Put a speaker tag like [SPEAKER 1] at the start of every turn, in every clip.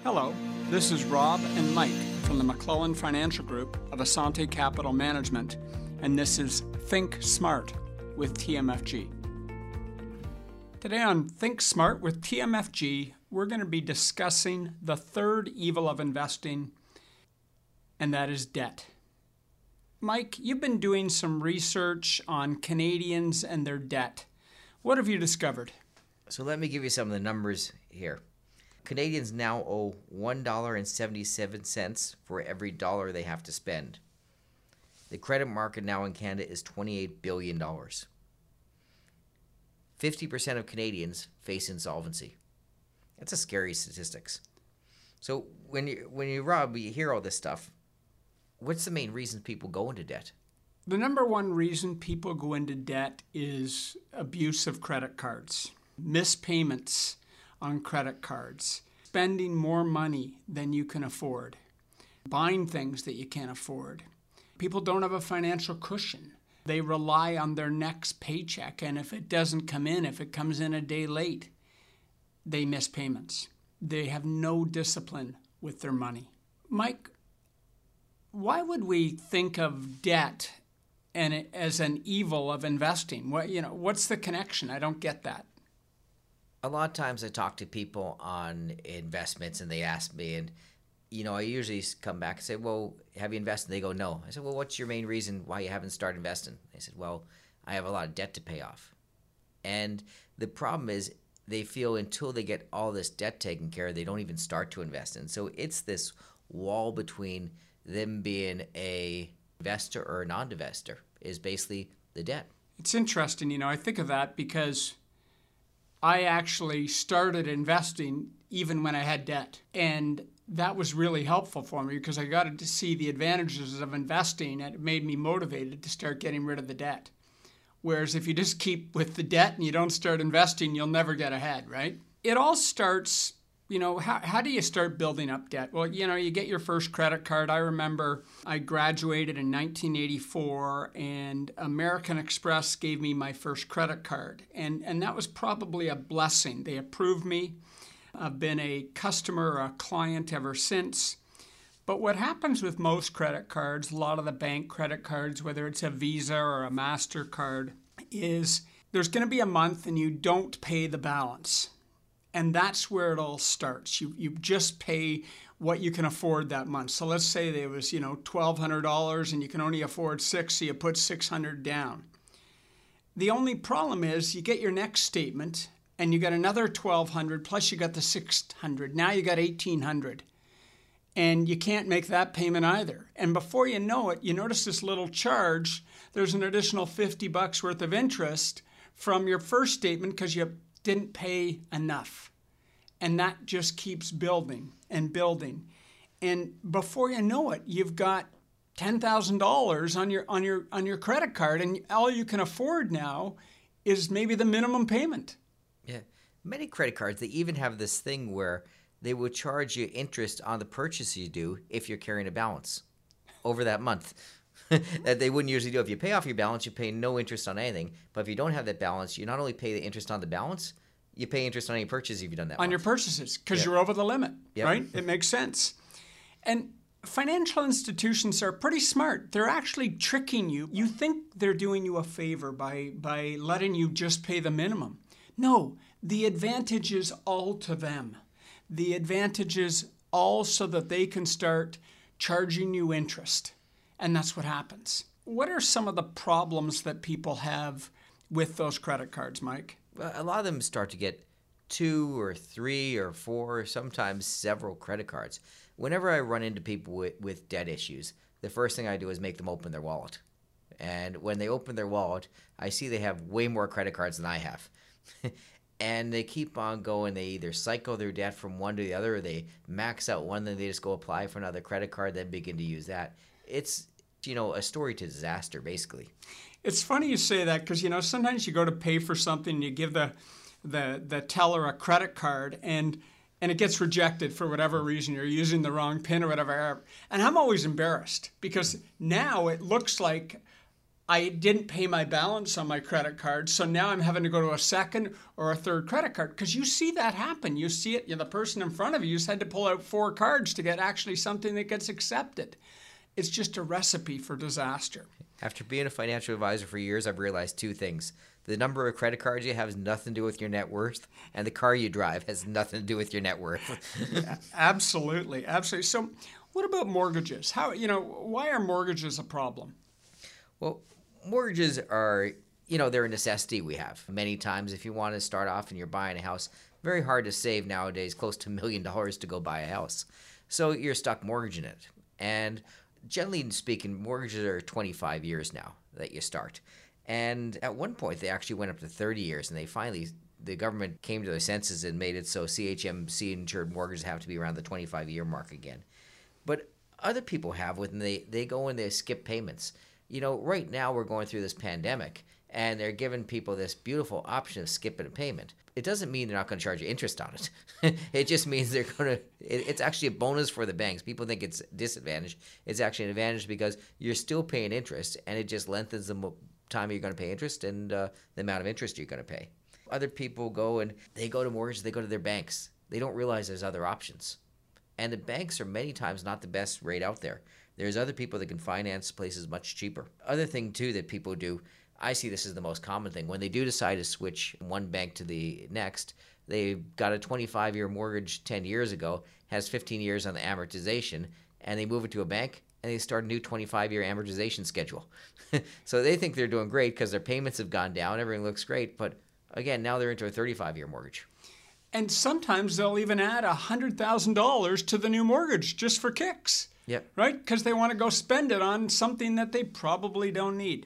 [SPEAKER 1] Hello, this is Rob and Mike from the McClellan Financial Group of Asante Capital Management, and this is Think Smart with TMFG. Today on Think Smart with TMFG, we're going to be discussing the third evil of investing, and that is debt. Mike, you've been doing some research on Canadians and their debt. What have you discovered?
[SPEAKER 2] So let me give you some of the numbers here. Canadians now owe $1.77 for every dollar they have to spend. The credit market now in Canada is $28 billion. 50% of Canadians face insolvency. That's a scary statistics. So when you Rob, you hear all this stuff, what's the main reason people go into debt?
[SPEAKER 1] The number one reason people go into debt is abuse of credit cards, missed payments on credit cards, spending more money than you can afford, buying things that you can't afford. People don't have a financial cushion. They rely on their next paycheck, and if it doesn't come in, if it comes in a day late, they miss payments. They have no discipline with their money. Mike, why would we think of debt and as an evil of investing? What's the connection? I don't get that.
[SPEAKER 2] A lot of times I talk to people on investments and they ask me, and I usually come back and say, well, have you invested? They go, no. I said, well, what's your main reason why you haven't started investing? They said, well, I have a lot of debt to pay off. And the problem is they feel until they get all this debt taken care of, they don't even start to invest. And so it's this wall between them being a investor or a non-investor is basically the debt.
[SPEAKER 1] It's interesting, I think of that because I actually started investing even when I had debt. And that was really helpful for me because I got to see the advantages of investing, and it made me motivated to start getting rid of the debt. Whereas if you just keep with the debt and you don't start investing, you'll never get ahead, right? It all starts, how do you start building up debt? Well, you get your first credit card. I remember I graduated in 1984 and American Express gave me my first credit card. And that was probably a blessing. They approved me. I've been a customer or a client ever since. But what happens with most credit cards, a lot of the bank credit cards, whether it's a Visa or a MasterCard, is there's going to be a month and you don't pay the balance. And that's where it all starts. You just pay what you can afford that month. So let's say there was, $1,200 and you can only afford $600, so you put $600 down. The only problem is you get your next statement and you got another $1,200 plus you got the $600. Now you got $1,800. And you can't make that payment either. And before you know it, you notice this little charge. There's an additional $50 worth of interest from your first statement because you didn't pay enough. And that just keeps building and building. And before you know it, you've got $10,000 on your credit card, and all you can afford now is maybe the minimum payment.
[SPEAKER 2] Yeah. Many credit cards, they even have this thing where they will charge you interest on the purchase you do if you're carrying a balance over that month. That they wouldn't usually do. If you pay off your balance, you pay no interest on anything. But if you don't have that balance, you not only pay the interest on the balance, you pay interest on any purchase if you've done that.
[SPEAKER 1] On your purchases, because you're over the limit, right? It makes sense. And financial institutions are pretty smart. They're actually tricking you. You think they're doing you a favor by letting you just pay the minimum. No, the advantage is all to them. The advantage is all so that they can start charging you interest. And that's what happens. What are some of the problems that people have with those credit cards, Mike?
[SPEAKER 2] Well, a lot of them start to get 2 or 3 or 4, or sometimes several credit cards. Whenever I run into people with debt issues, the first thing I do is make them open their wallet. And when they open their wallet, I see they have way more credit cards than I have. And they keep on going. They either cycle their debt from one to the other, or they max out one, then they just go apply for another credit card, then begin to use that. It's, a story to disaster, basically.
[SPEAKER 1] It's funny you say that because, sometimes you go to pay for something and you give the teller a credit card and it gets rejected for whatever reason. You're using the wrong PIN or whatever. And I'm always embarrassed because now it looks like I didn't pay my balance on my credit card, so now I'm having to go to a second or a third credit card, because you see that happen. You see it, the person in front of you has had to pull out 4 cards to get actually something that gets accepted. It's just a recipe for disaster.
[SPEAKER 2] After being a financial advisor for years, I've realized 2 things. The number of credit cards you have has nothing to do with your net worth, and the car you drive has nothing to do with your net worth.
[SPEAKER 1] Absolutely, absolutely. So what about mortgages? Why are mortgages a problem?
[SPEAKER 2] Well, mortgages are, they're a necessity we have. Many times, if you want to start off and you're buying a house, very hard to save nowadays, close to $1 million to go buy a house. So you're stuck mortgaging it. And generally speaking, mortgages are 25 years now that you start. And at one point, they actually went up to 30 years, and the government came to their senses and made it so CMHC insured mortgages have to be around the 25-year mark again. But other people have when they go and they skip payments. Right now we're going through this pandemic, and they're giving people this beautiful option of skipping a payment. It doesn't mean they're not going to charge you interest on it. It just means they're going to. It's actually a bonus for the banks. People think it's a disadvantage. It's actually an advantage because you're still paying interest, and it just lengthens the time you're going to pay interest and the amount of interest you're going to pay. Other people go to mortgage. They go to their banks. They don't realize there's other options, and the banks are many times not the best rate out there. There's other people that can finance places much cheaper. Other thing, too, that people do, I see this as the most common thing. When they do decide to switch one bank to the next, they got a 25-year mortgage 10 years ago, has 15 years on the amortization, and they move it to a bank, and they start a new 25-year amortization schedule. So they think they're doing great because their payments have gone down, everything looks great, but again, now they're into a 35-year mortgage.
[SPEAKER 1] And sometimes they'll even add $100,000 to the new mortgage just for kicks.
[SPEAKER 2] Yep.
[SPEAKER 1] Right? Because they want to go spend it on something that they probably don't need.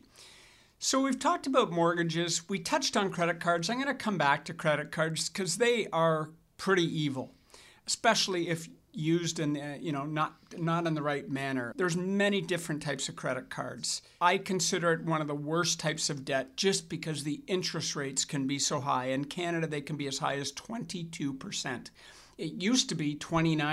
[SPEAKER 1] So we've talked about mortgages. We touched on credit cards. I'm going to come back to credit cards because they are pretty evil, especially if used in not in the right manner. There's many different types of credit cards. I consider it one of the worst types of debt just because the interest rates can be so high. In Canada, they can be as high as 22%. It used to be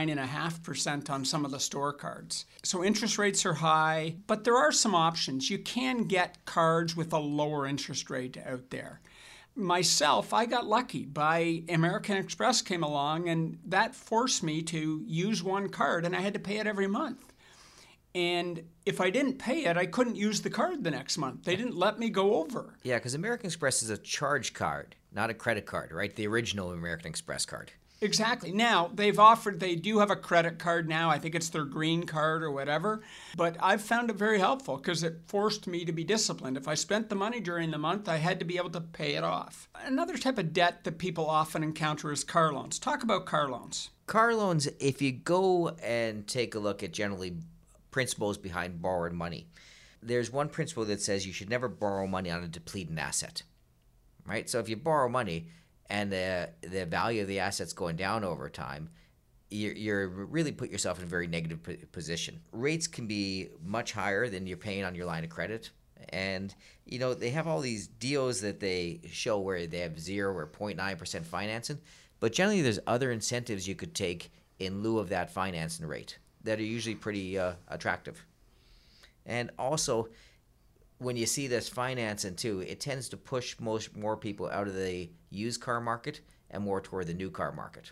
[SPEAKER 1] 29.5% on some of the store cards. So interest rates are high, but there are some options. You can get cards with a lower interest rate out there. Myself, I got lucky. American Express came along, and that forced me to use one card, and I had to pay it every month. And if I didn't pay it, I couldn't use the card the next month. They didn't let me go over.
[SPEAKER 2] Yeah, because American Express is a charge card, not a credit card, right? The original American Express card.
[SPEAKER 1] Exactly. Now, they do have a credit card now. I think it's their green card or whatever. But I've found it very helpful because it forced me to be disciplined. If I spent the money during the month, I had to be able to pay it off. Another type of debt that people often encounter is car loans. Talk about car loans.
[SPEAKER 2] Car loans, if you go and take a look at generally principles behind borrowed money, there's one principle that says you should never borrow money on a depleting asset, right? So if you borrow money, and the value of the asset's going down over time, you're really put yourself in a very negative position. Rates can be much higher than you're paying on your line of credit. And, they have all these deals that they show where they have 0 or 0.9% financing. But generally, there's other incentives you could take in lieu of that financing rate that are usually pretty attractive. And also, when you see this financing too, it tends to push more people out of the used car market and more toward the new car market.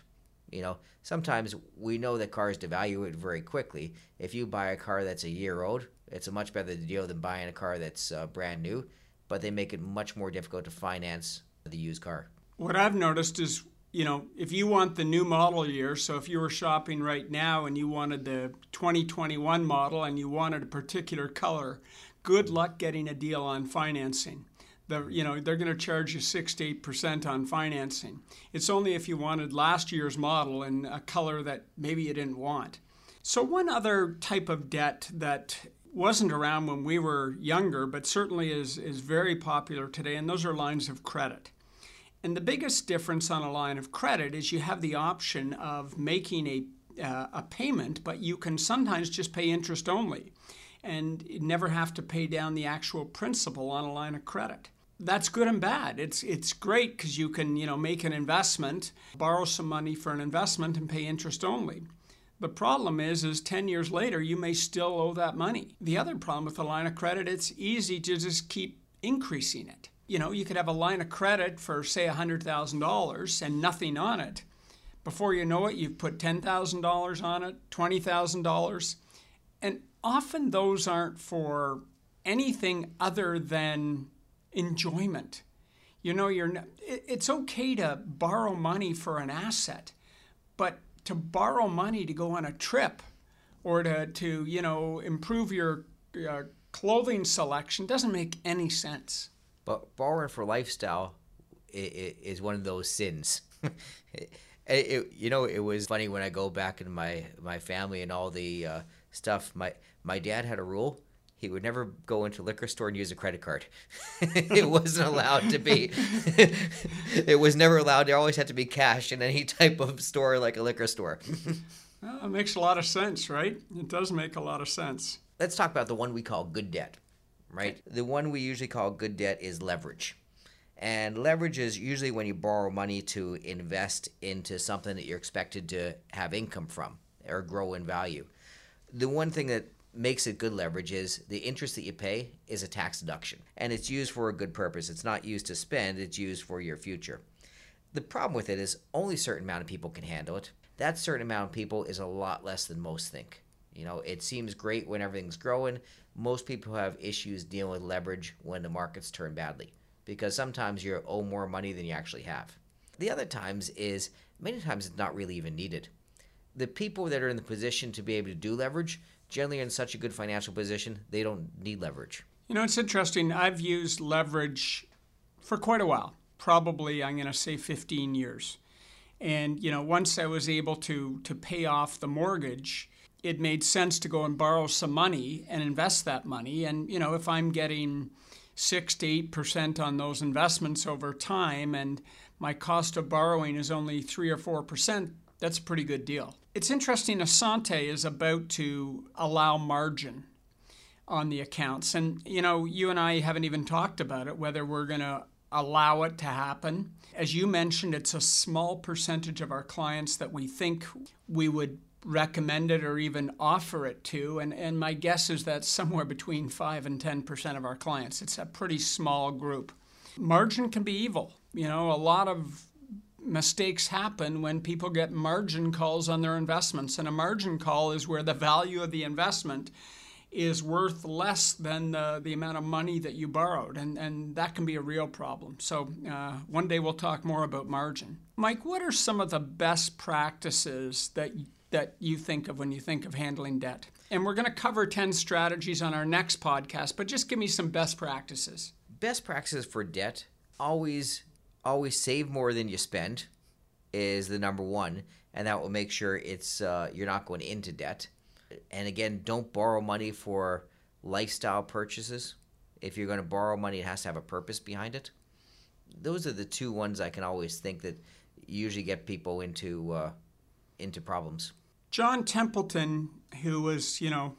[SPEAKER 2] Sometimes we know that cars devalue very quickly. If you buy a car that's a year old, it's a much better deal than buying a car that's brand new, but they make it much more difficult to finance the used car.
[SPEAKER 1] What I've noticed is, if you want the new model year, so if you were shopping right now and you wanted the 2021 model and you wanted a particular color, good luck getting a deal on financing. They're going to charge you 6 to 8% on financing. It's only if you wanted last year's model in a color that maybe you didn't want. So one other type of debt that wasn't around when we were younger, but certainly is very popular today, and those are lines of credit. And the biggest difference on a line of credit is you have the option of making a payment, but you can sometimes just pay interest only and never have to pay down the actual principal on a line of credit. That's good and bad. It's great because you can make an investment, borrow some money for an investment and pay interest only. The problem is 10 years later, you may still owe that money. The other problem with a line of credit, it's easy to just keep increasing it. You know, you could have a line of credit for, say, $100,000 and nothing on it. Before you know it, you've put $10,000 on it, $20,000. And often those aren't for anything other than enjoyment. You know, it's okay to borrow money for an asset, but to borrow money to go on a trip or to you know, improve your clothing selection doesn't make any sense.
[SPEAKER 2] But borrowing for lifestyle is one of those sins. It was funny when I go back in my family and all the stuff. My dad had a rule. He would never go into a liquor store and use a credit card. It wasn't allowed to be. It was never allowed. There always had to be cash in any type of store like a liquor store.
[SPEAKER 1] Well, it makes a lot of sense, right? It does make a lot of sense.
[SPEAKER 2] Let's talk about the one we call good debt, right? Okay. The one we usually call good debt is leverage. And leverage is usually when you borrow money to invest into something that you're expected to have income from or grow in value. The one thing that makes it good leverage is the interest that you pay is a tax deduction, and it's used for a good purpose. It's not used to spend, it's used for your future. The problem with it is only a certain amount of people can handle it. That certain amount of people is a lot less than most think. You know, it seems great when everything's growing. Most people have issues dealing with leverage when the markets turn badly, because sometimes you owe more money than you actually have. The other times is many times it's not really even needed. The people that are in the position to be able to do leverage generally are in such a good financial position, they don't need leverage.
[SPEAKER 1] You know, it's interesting. I've used leverage for quite a while, probably, I'm going to say 15 years. And, you know, once I was able to pay off the mortgage, it made sense to go and borrow some money and invest that money. And, you know, if I'm getting 6 to 8% on those investments over time and my cost of borrowing is only 3 or 4%, that's a pretty good deal. It's interesting, Asante is about to allow margin on the accounts. And, you know, you and I haven't even talked about it, whether we're going to allow it to happen. As you mentioned, it's a small percentage of our clients that we think we would recommend it or even offer it to. And my guess is that's somewhere between 5 and 10% of our clients. It's a pretty small group. Margin can be evil. You know, a lot of mistakes happen when people get margin calls on their investments. And a margin call is where the value of the investment is worth less than the amount of money that you borrowed. And that can be a real problem. So one day we'll talk more about margin. Mike, what are some of the best practices that you think of when you think of handling debt? And we're going to cover 10 strategies on our next podcast, but just give me some best practices.
[SPEAKER 2] Best practices for debt, always save more than you spend is the number one, and that will make sure it's you're not going into debt. And again, don't borrow money for lifestyle purchases. If you're going to borrow money, it has to have a purpose behind it. Those are the two ones I can always think that usually get people into problems.
[SPEAKER 1] John Templeton, who was, you know,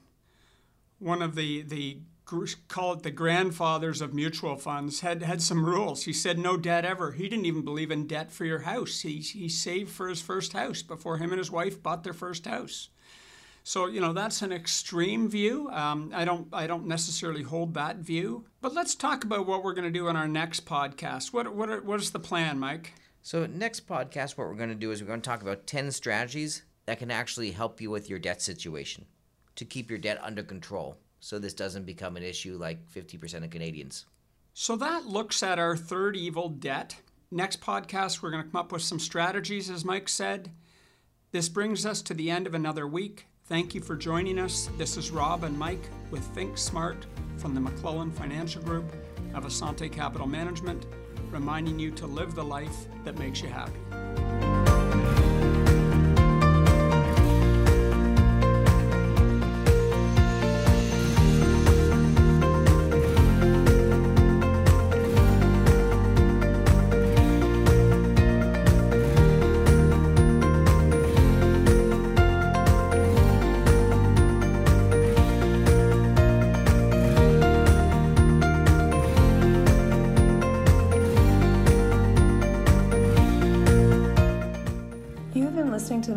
[SPEAKER 1] one of the call it the grandfathers of mutual funds, had some rules. He said no debt ever. He didn't even believe in debt for your house. He saved for his first house before him and his wife bought their first house. So, you know, that's an extreme view. I don't necessarily hold that view. But let's talk about what we're going to do in our next podcast. What is the plan, Mike?
[SPEAKER 2] So next podcast, what we're going to do is we're going to talk about 10 strategies that can actually help you with your debt situation to keep your debt under control, so this doesn't become an issue like 50% of Canadians.
[SPEAKER 1] So that looks at our third evil, debt. Next podcast, we're going to come up with some strategies, as Mike said. This brings us to the end of another week. Thank you for joining us. This is Rob and Mike with Think Smart from the McClellan Financial Group of Asante Capital Management, reminding you to live the life that makes you happy.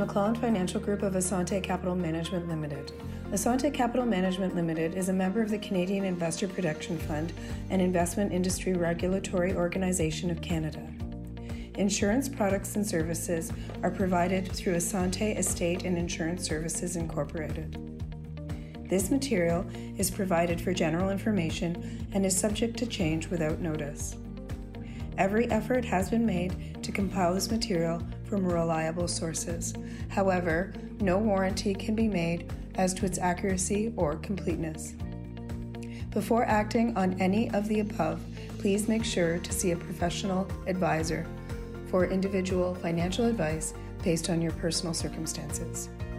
[SPEAKER 3] McClellan Financial Group of Asante Capital Management Limited. Asante Capital Management Limited is a member of the Canadian Investor Protection Fund and Investment Industry Regulatory Organization of Canada. Insurance products and services are provided through Asante Estate and Insurance Services Incorporated. This material is provided for general information and is subject to change without notice. Every effort has been made to compile this material from reliable sources. However, no warranty can be made as to its accuracy or completeness. Before acting on any of the above, please make sure to see a professional advisor for individual financial advice based on your personal circumstances.